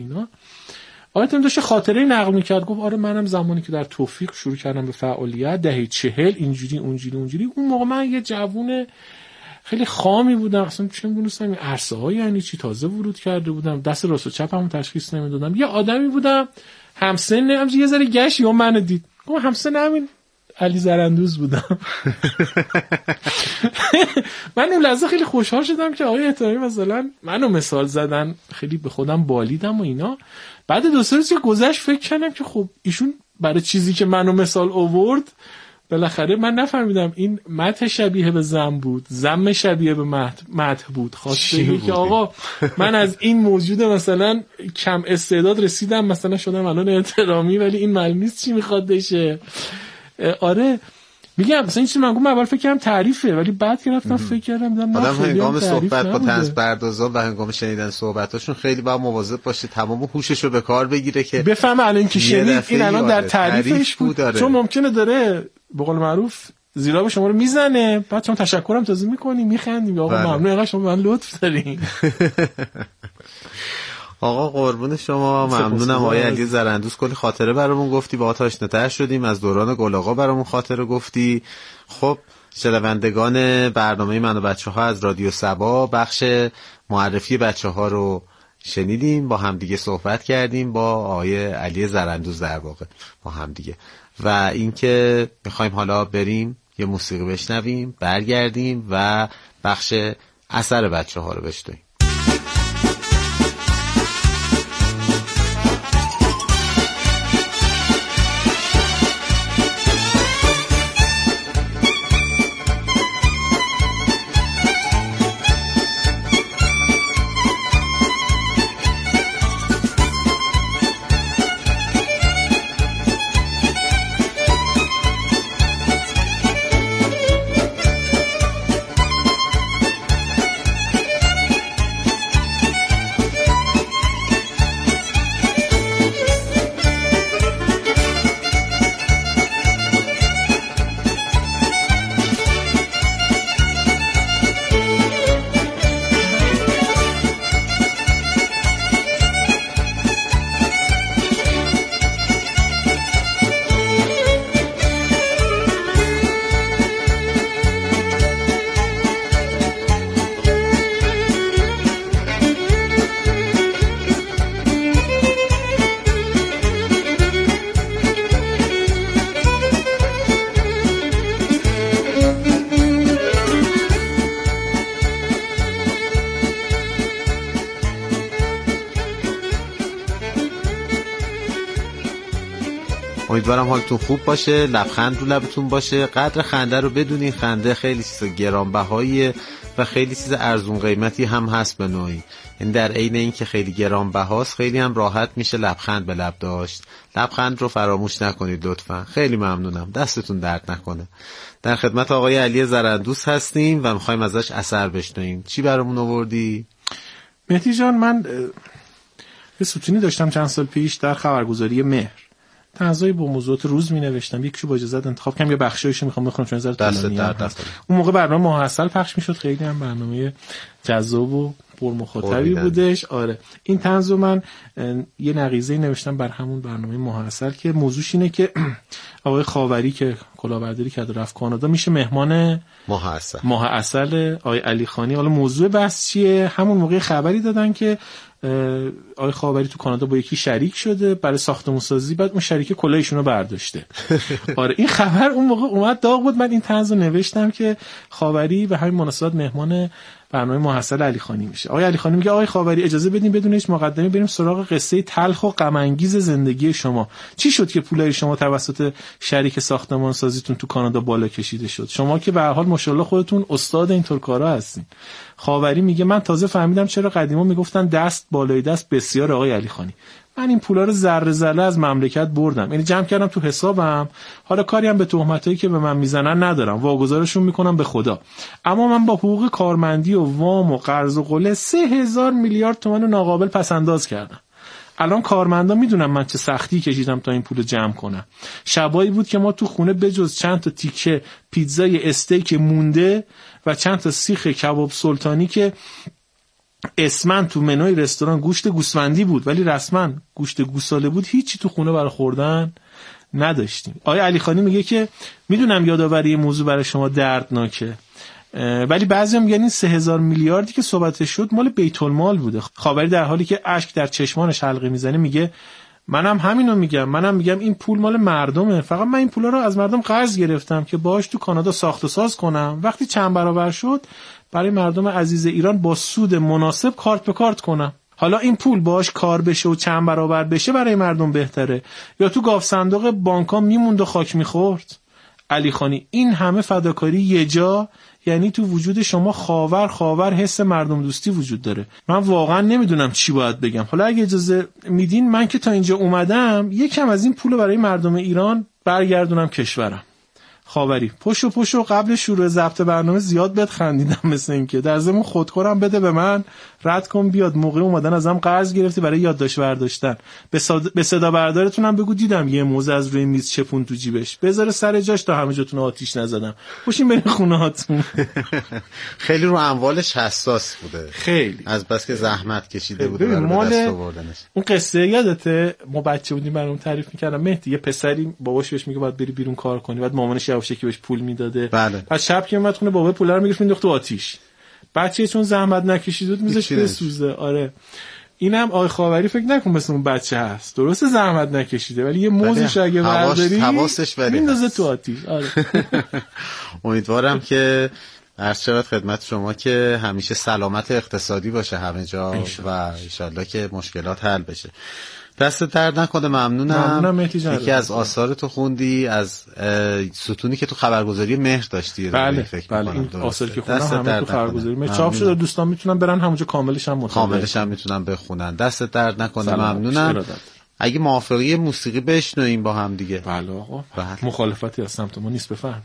اینا. آیتم داشت خاطره نقل میکرد، گفت آره منم زمانی که در توفیق شروع کردم به فعالیت دهه 40 اینجوری اونجوری، اون موقع من یه جوون خیلی خامی بودم، اصلا چه می‌دونستم این عرصه ها یعنی چی، تازه ورود کرده بودم، دست راست و چپمو تشخیص نمیدادم. یه آدمی بودم همسن، همش یه ذره گشت یا منو دید، گفت همسن همین علی زرندوز بودم. من اون لحظه خیلی خوشحال شدم که آقای احترامی مثلا منو مثال زدن، خیلی به خودم بالیدم و اینا. بعد دو سه روز گذشت فکر کردم که خب ایشون برای چیزی که منو مثال آورد بالاخره من نفهمیدم این مدح شبیه به ذم بود، ذم شبیه به مدح بود. خواسته بگه که آقا من از این موجود مثلا کم استعداد رسیدم مثلا شدم الان احترامی، ولی این معلوم نیست چی میخواد بشه. آره میگم مثلا این چیزی من گفتم اول فکر کردم تعریفه، ولی بعد که رفتم فکر کردم دیدم آدم هنگام صحبت با طنز پردازان و هنگام شنیدن صحبتاشون خیلی باید مواظب باشه، تمام هوششو به کار بگیره که بفهمه الان که شنید این الان در تعریفش بود. چون ممکنه داره به قول معروف زیرا به شما رو میزنه، بعد چون تشکرم تازه میکنی میخندی آقا ممنون اینقدر شما من لطف دارین. آقا قربون شما، ممنونم آقای علی زرندوز، کلی خاطره برامون گفتی، با آشناتر شدیم، از دوران گل آقا برامون خاطره گفتی. خب شنوندگان برنامه من و بچه‌ها از رادیو صبا بخش معرفی بچه‌ها رو شنیدیم، با همدیگه صحبت کردیم با آقای علی زرندوز در واقع با همدیگه، و اینکه می‌خوایم حالا بریم یه موسیقی بشنویم، برگردیم و بخش اثر بچه‌ها رو بشنویم. امیدوارم حالتون خوب باشه، لبخند رو لبتون باشه، قدر خنده رو بدونین، خنده خیلی چیز گرانبهاییه و خیلی چیز ارزون قیمتی هم هست به نوعی، یعنی در عین این که خیلی گرانبهاست خیلی هم راحت میشه لبخند به لب داشت. لبخند رو فراموش نکنید لطفا. خیلی ممنونم، دستتون درد نکنه. در خدمت آقای علی زرندوز هستیم و میخوایم ازش اثر بشنویم. چی برامون آوردی؟ مهدی جان، من یه ستونی داشتم چند سال پیش در خبرگزاری مهر، تنزایی با موضوعات روز می نوشتم، یکیشو با اجازت انتخاب کردم، یه بخشایشو میخوام بخونم چون نظر طولانیه. اون موقع برنامه ماه عسل پخش میشد، خیلی هم برنامه جذاب و پرمخاطبی بودش. آره این طنزو من یه نقیضه‌ای نوشتم بر همون برنامه ماه عسل که موضوعش اینه که آقای خاوری که کلاهبرداری کرد رفت کانادا میشه مهمان ماه عسل آقای علی خانی. حالا موضوع بحث چیه؟ همون موقع خبری دادن که آقای خاوری تو کانادا با یکی شریک شده برای ساختمون سازی، بعد اون شریک کلاهشون رو برداشته. آره این خبر اون موقع اومد داغ بود. من این طنزو نوشتم که خاوری به همین مناسبت مهمان برنامه ماه عسل علی خانی میشه. آقای علی خانی میگه آقای خاوری اجازه بدین بدون هیچ مقدمه بریم سراغ قصه تلخ و غم انگیز زندگی شما. چی شد که پولای شما توسط شریک ساختمان سازیتون تو کانادا بالا کشیده شد؟ شما که به هر حال ماشاءالله خودتون استاد اینطور کارا هستین. خاوری میگه من تازه فهمیدم چرا قدیما میگفتن دست بالای دست بسیار آقای علی خانی. من این پولا رو ذره ذره از مملکت بردم، یعنی جمع کردم تو حسابم، حالا کاری هم به تهمتایی که به من میزنن ندارم، واگذارشون میکنم به خدا. اما من با حقوق کارمندی و وام و قرض و قله 3000 میلیارد تومان ناقابل پسنداز کردم. الان کارمندا میدونم من چه سختی کشیدم تا این پول جمع کنم. شبایی بود که ما تو خونه بجز چند تا تیکه پیتزای استیک مونده و چند تا سیخ کباب سلطانی که اسمن تو منوی رستوران گوشت گوسفندی بود ولی رسما گوشت گوساله بود، هیچی تو خونه برای خوردن نداشتیم. آقای علیخانی میگه که میدونم یادآوری موضوع برای شما دردناکه، ولی بعضی‌ها میگن این 3000 میلیاردی که صحبتش شد مال بیت المال بوده. خاوری در حالی که اشک در چشمانش حلقه میزنه میگه منم همینو میگم، منم میگم این پول مال مردمه، فقط من این پولا رو از مردم قرض گرفتم که باهاش تو کانادا ساخت و ساز کنم، وقتی چند برابر شد برای مردم عزیز ایران با سود مناسب کارت به کارت کنم. حالا این پول باهاش کار بشه و چند برابر بشه برای مردم بهتره یا تو گاف صندوق بانک‌ها میموند و خاک میخورد؟ علیخانی این همه فداکاری یه جا، یعنی تو وجود شما خاور حس مردم دوستی وجود داره. من واقعا نمیدونم چی باید بگم. حالا اگه اجازه میدین من که تا اینجا اومدم یکم از این پول برای مردم ایران برگردونم کشورم. خاوری پشو قبل شروع ضبط برنامه زیاد بهت خندیدم، مثل این که در ضمن خودخورم بده به من، رد کن بیاد، موقع اومدن ازم قرض گرفتی برای یادداشت برداشتن، به صدا بردارتونم بگو دیدم یه موزه از روی میز چپون تو جیبش، بذاره سر جاش تا همه جاتون آتیش نزدم، باشین برین خونه هاتون. خیلی رو اموالش حساس بوده، خیلی از بس که زحمت کشیده بوده برای دست آوردنش. اون قصه یادته ما بچه بودیم برام تعریف می‌کردم مهدی، یه پسری باباش بهش میگه باید بری بیرون کار کنی، بعد مامانش یواشکی بهش پول میداده، بعد شب که اومد خونه بابا پولا رو میگرفت مینداخت تو آتیش، بچه چون زحمت نکشید بود میذاشت بسوزه. آره اینم آقای خاوری فکر نکن مثل اون بچه هست، درسته زحمت نکشیده ولی یه موزش اگه برداری میندازه تو آتیش. آره امیدوارم که عرض شود خدمت شما که همیشه سلامت اقتصادی باشه همه جا و انشالله که مشکلات حل بشه. دست درد نکنه. ممنونم. یکی از آثار تو خوندی از ستونی که تو خبرگزاری مهر داشتی. بله این آثاری که خوندم همه تو خبرگزاری مهر چاپ شده، دوستان میتونن برن همونجا کاملش هم میتونن بخونن. دست درد نکنه. ممنونم. اگه موافقی موسیقی بشنویم با هم دیگه. بله آقا مخالفتی از سمت ما نیست، بفرمایید.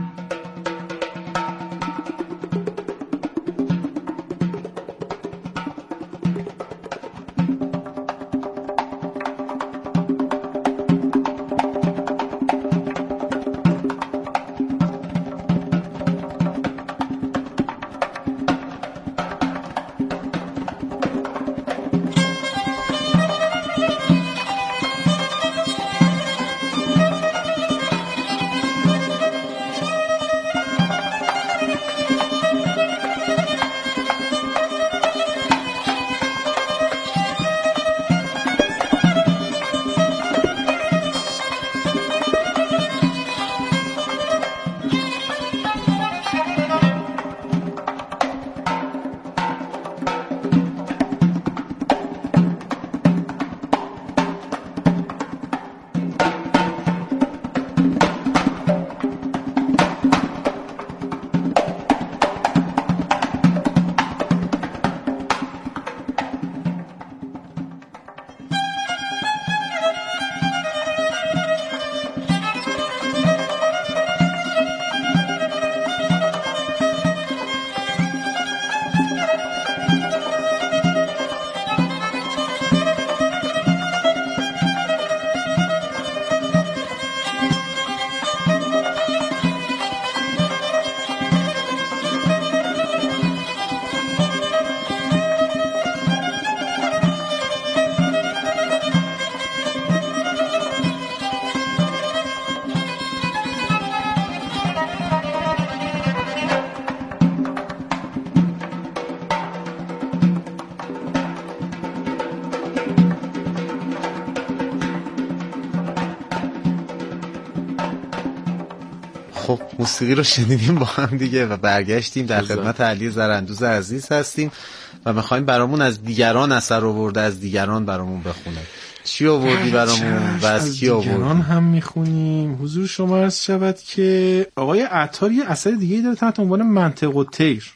خب موسیقی رو شنیدیم با هم دیگه و برگشتیم در خدمت علی زرندوز عزیز هستیم و میخوایم برامون از دیگران اثر آورده از دیگران برامون بخونه. چی آوردی برامون و از کی آوردی؟ دیگران هم میخونیم. حضور شما عرض شود که آقای عطار یه اثر دیگه‌ای داره تحت عنوان منطق و طیر.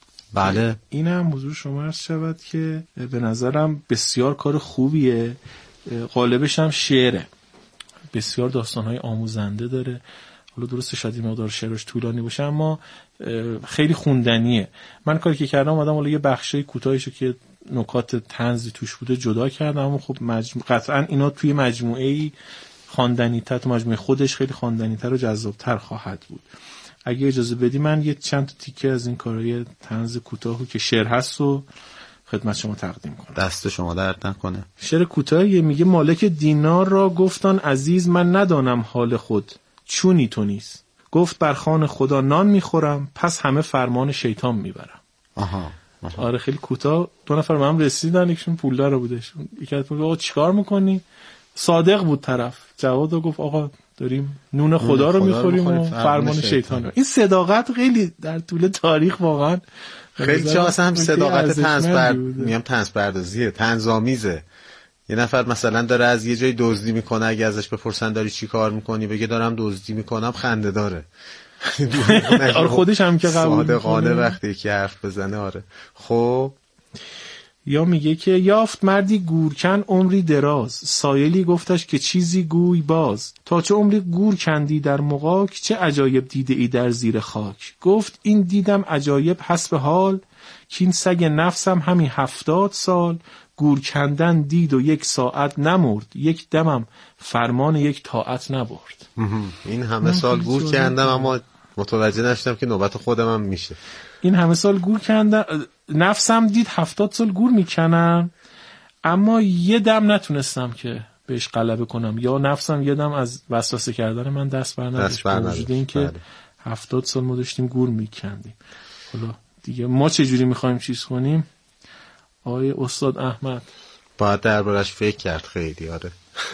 بله اینم حضور شما عرض شود که به نظرم بسیار کار خوبیه. قالبش هم شعره، بسیار داستان‌های آموزنده داره. حالا درسته شاید این مقدار شعرش طولانی باشه اما خیلی خوندنیه. من کاری که کردم اومدم حالا یه بخشای کوتاهیشو که نکات طنزی توش بوده جدا کردم، اما خب قطعا اینا توی مجموعه‌ای خواندنی‌تر، تو مجموعه خودش خیلی خواندنی‌تر و جذاب‌تر خواهد بود. اگه اجازه بدی من یه چند تا تیکه از این کارهای طنز کوتاهو که شعر هست و خدمت شما تقدیم کنم. دست شما درد نکنه. شعر کوتاهی میگه مالک دینار را گفتان عزیز من ندانم حال خود چونی تو نیست. گفت بر خوان خدا نان میخورم پس همه فرمان شیطان میبرم. آها. آره خیلی کوتاه. 2 نفر به هم رسیدن، یکشون پولدار بودش. یکی از آقا چیکار میکنی؟ صادق بود طرف. جواد گفت آقا داریم نون خدا رو میخوریم و فرمان شیطان رو. این صداقت خیلی در طول تاریخ واقعا خیلی چه اصلا هم صداقت طنز پردازیه، طنزآمیزه. یه نفر مثلا داره از یه جای دزدی میکنه، اگه ازش بپرسن داری چی کار میکنی بگه دارم دزدی میکنم، خنده داره. آره خودش هم که قبول صادقانه وقتی که حرف بزنه. آره خب یا میگه که یافت مردی گورکن عمری دراز، سایلی گفتش که چیزی گوی باز، تا چه عمری گور کندی در مغاک، چه عجایب دیده ای در زیر خاک. گفت این دیدم عجایب حسب حال، که این سگ نفسم همین 70 سال، گور کندن دید و 1 ساعت نمرد، 1 دمم فرمان 1 طاعت نبرد. این همه سال گور کندم اما متوجه نشدم که نوبت خودم هم میشه. این همه سال گور کندم، نفسم دید 70 سال گور میکنم اما 1 دم نتونستم که بهش غلبه کنم، یا نفسم 1 دم از وسوسه کردن من دست بر نداشت. با وجود این که 70 سال ما داشتیم گور میکندیم. حالا دیگه ما چجوری میخوایم چیز کنیم؟ آقای استاد احمد باید دربارش فکر کرد خیلی. آره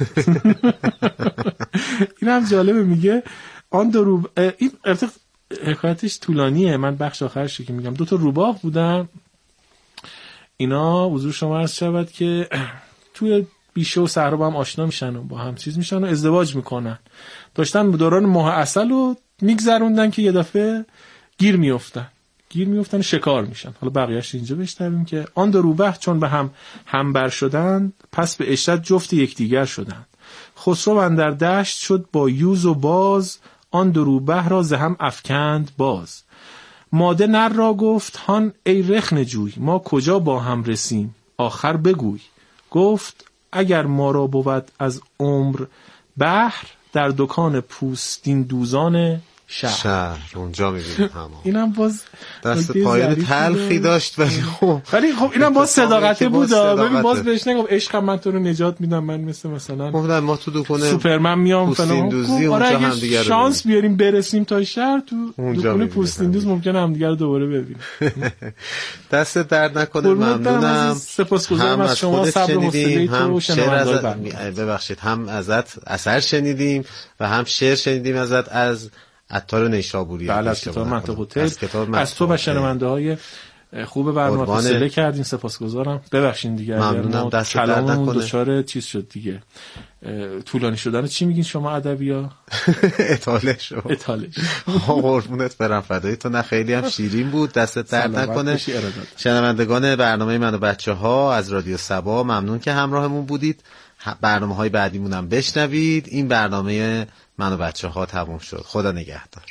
این هم جالبه. میگه آن 2 روباه، این حکایتش طولانیه، من بخش آخرش که میگم. 2 تا روباه بودن، اینا حضور شما عرض شود که توی بیشه و صحرا با هم آشنا میشن و با هم چیز میشن و ازدواج میکنن. داشتن دوران ماه عسل رو میگذروندن که یه دفعه گیر میافتن شکار میشن. حالا بقیه‌اش اینجا بشنویم که آن 2 روبه چون به هم بر شدند، پس به عشرت جفت یکدیگر شدند. خسرو اندر دشت شد با یوز و باز، آن 2 روبه را ز هم افکند باز. ماده نر را گفت هان ای رخنه جوی، ما کجا با هم رسیم آخر بگوی. گفت اگر ما را بود از عمر بحر، در دکان پوستین دوزان شهر اونجا میبینیم. اینم باز دست پایان تلخی داشت ولی خب اینم باز صداقته بود. ببین باز بهش نگم عشق من تو رو نجات میدم، من مثلا گفتم ما تو دکونه سوپرمن میام فلان. آره هم دیگه شانس بیاریم برسیم تا شهر، تو دکونه پوستین دوز ممکنه هم دیگه رو دوباره ببینیم. دست درد نکنه. ممنونم. سپاسگزارم از شما، صبر و حوصله تو شنوندگان. ببخشید هم ازت اثر شنیدیم و هم شعر شنیدیم ازت از عطار نیشابوری. بله از کتاب منطق و طب. از تو و شنونده های خوب برنامه فاصله کردیم. سپاسگزارم. ببخشین دیگه ممنونم. دست درد نکنه. دچار چیز شد دیگه، طولانی شدن. چی میگین شما ادبیا؟ اطاله شد. قربونت برم، فدای تو. نه خیلی هم شیرین بود. دست درد نکنه. شنوندگان برنامه من و بچه‌ها از رادیو صبا ممنون که همراهمون بودید. برنامه‌های بعدیمون هم بشنوید. این برنامه من و بچه‌ها تموم شد. خدا نگهدار.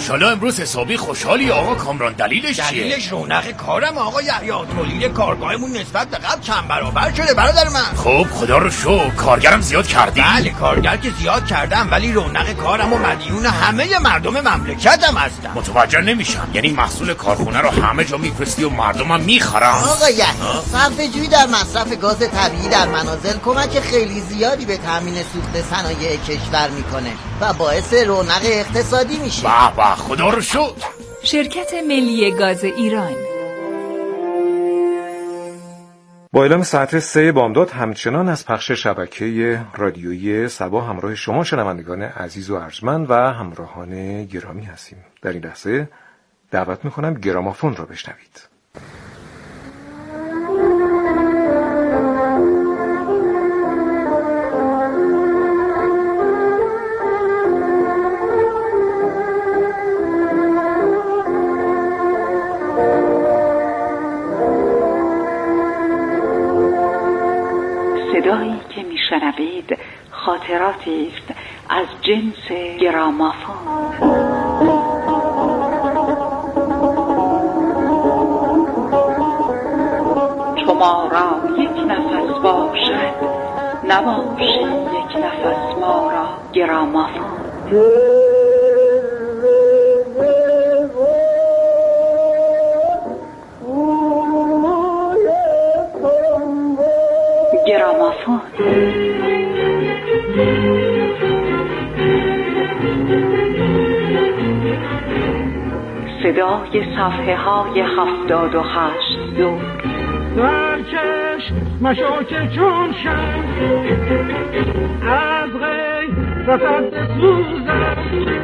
ماشاءالله امروز حسابی خوشحالی آقا کامران. دلیلش چیه؟ دلیلش رونق کارم آقا یحیی. تولید کارگاهمون نسبت به قبل چند برابر شده برادر من. خب خدا رو شکر. کارگرم زیاد کردی؟ بله کارگر که زیاد کردم، ولی رونق کارم و مدیون همه مردم مملکتم هستم. متوجه نمیشم، یعنی محصول کارخونه رو همه جا میفرستی و مردمم میخرن؟ آقا یحیی، صرفه‌جویی در مصرف گاز طبیعی در منازل کمک خیلی زیادی به تامین سوخت صنایع کشور میکنه و باعث رونق اقتصادی میشه. به به خدا رو شکر. شرکت ملی گاز ایران. با اعلام ساعت 3 بامداد همچنان از پخش شبکه رادیویی صبا همراه شما شنوندگان عزیز و ارجمند و همراهان گرامی هستیم. در این لحظه دعوت میکنم گرامافون را بشنوید. صدایی که میشنوید خاطراتی است از جنس گرامافون. شما را یک نفس باشد، نباشی یک نفس ما را گرامافون. گرامافون. صدای صفحه های 78 دور. درکش مشاک چون شم از غیرتت بسوزم،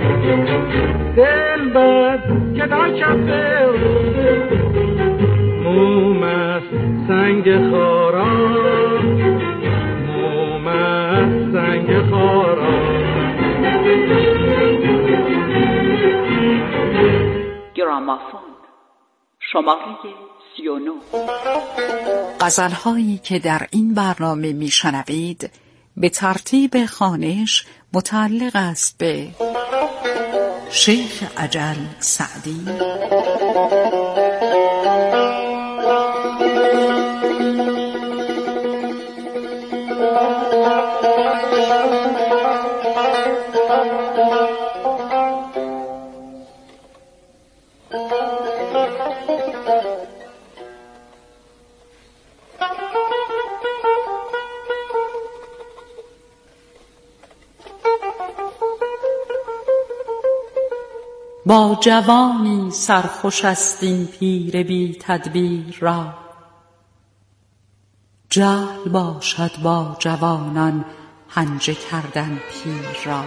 دل بد که در کفه موم از سنگ خارا، موم از سنگ خارا. گرامافون شماره 39. غزل‌هایی که در این برنامه میشنوید به ترتیب خوانش متعلق است به شیخ اجل سعدی، با جوانی سرخوش است این پیر بی تدبیر را، جهل باشد با جوانان پنجه کردن پیر را.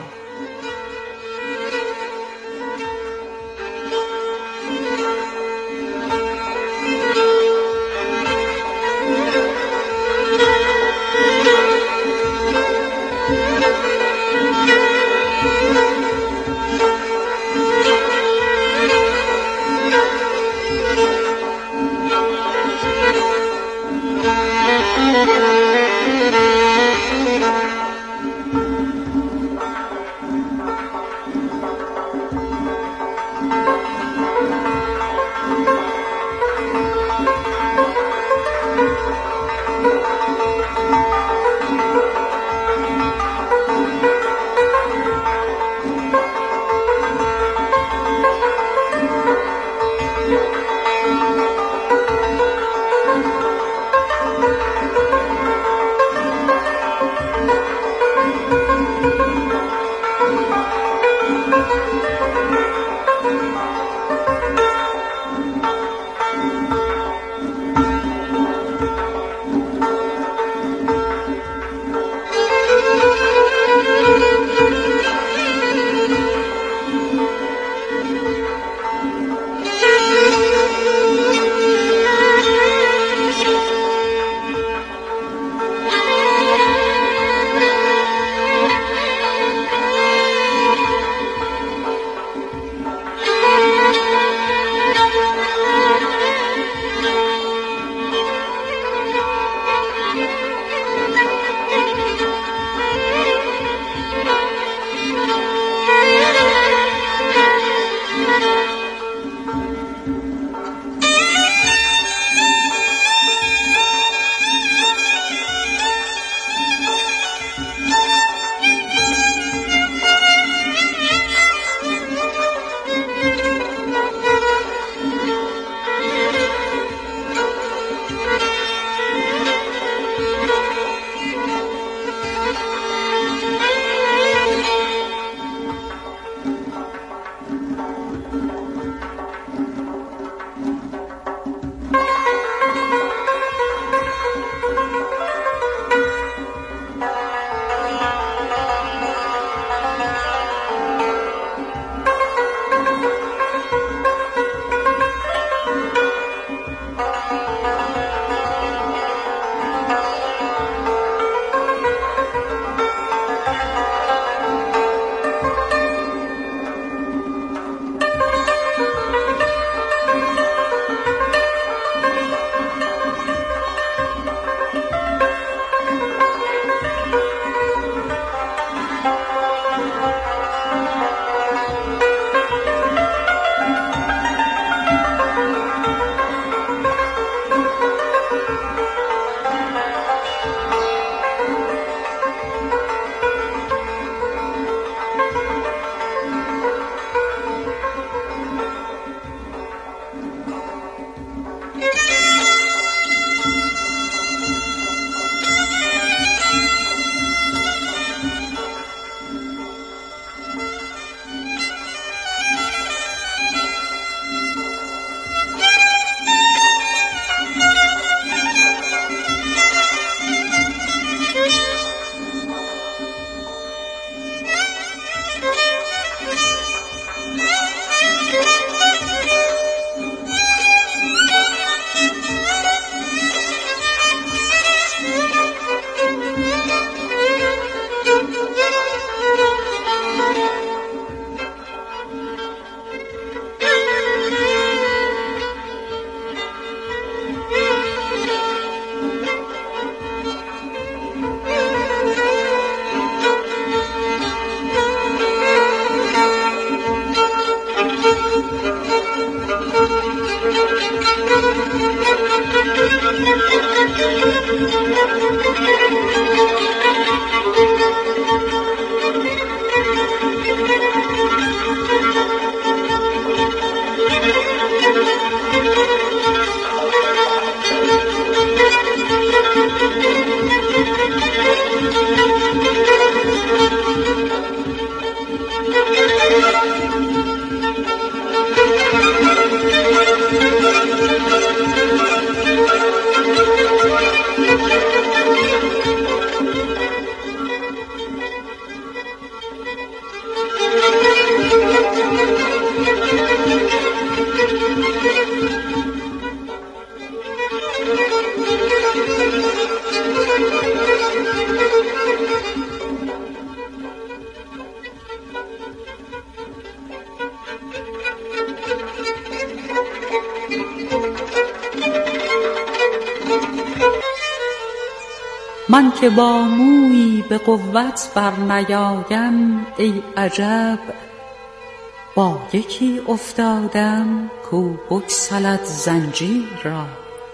من که با مویی به قوت بر نیایم ای عجب، با یکی افتادم کو بگسلد زنجیر را.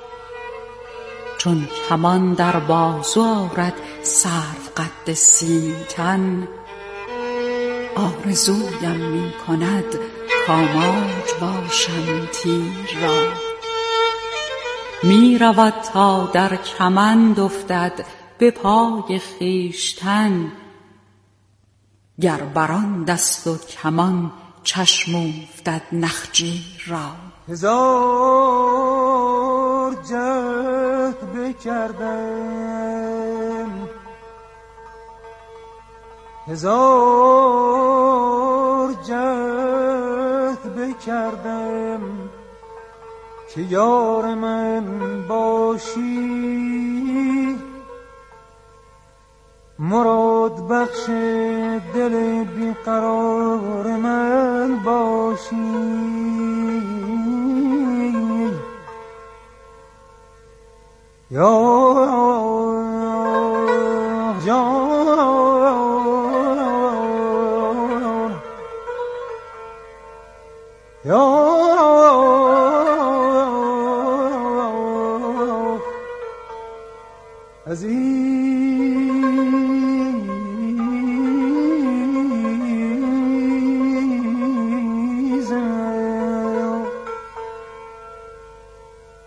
چون کمان در بازو آرد سرو قد سیم تن، آرزویم می کند کاماج باشم تیر را. می رود تا در کمند افتد به پای خویشتن، گر بران دست و کمان چشم افتد نخجیر را. هزار جهد بکردم، هزار جهد بکردم که یار من باشی، مراد بخش دل بیقرار من باشی. یا جان یا عزیز